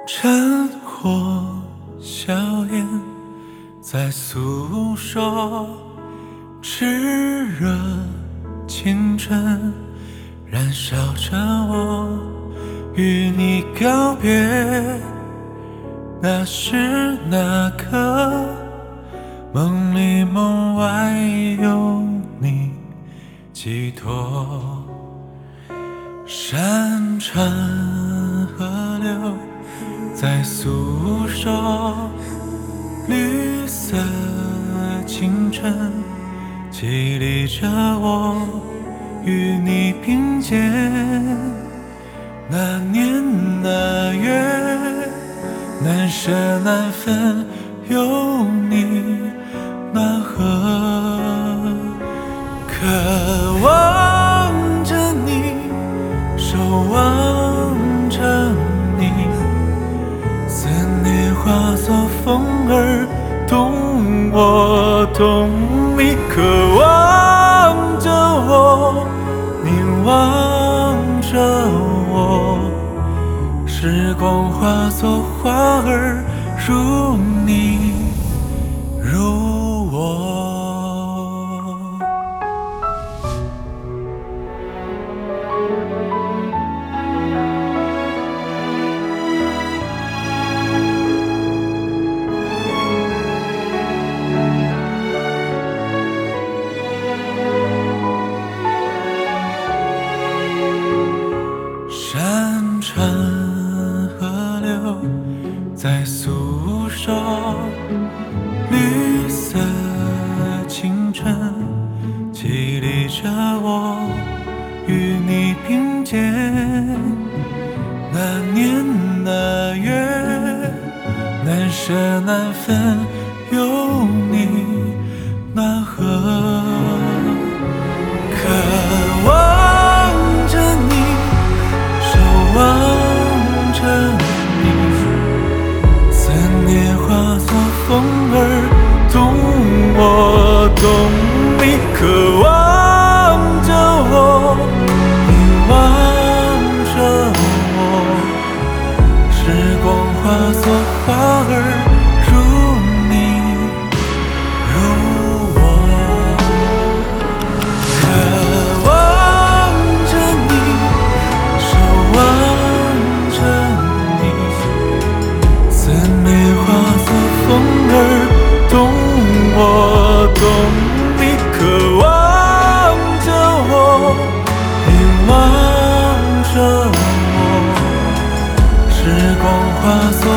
趁火硝烟在诉说，炽热青春燃烧着我，与你告别。那时那刻，梦里梦外有你寄托。山川河流在诉说，绿色青春激励着我，与你并肩。那年那月，难舍难分，有你暖和。渴望着你，守望着你，思念化作风儿，懂我懂你。渴望着我，凝望着我，时光化作花儿，如你如我。山川河流在诉说，绿色青春激励着我，与你并肩。那年那月，难舍难分，有你暖和。渴望着你，守望着你，思念化作风儿，懂我懂你。渴望着我，凝望着我，时光化作花儿，如你如我。渴望着你，守望着你，思念化作风儿，懂我懂你。渴望着我，凝望着我，时光化作